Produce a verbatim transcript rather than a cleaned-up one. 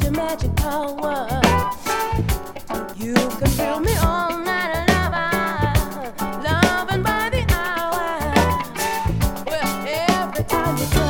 your magic power. You can feel me all night, lover, loving by the hour. Well, every time you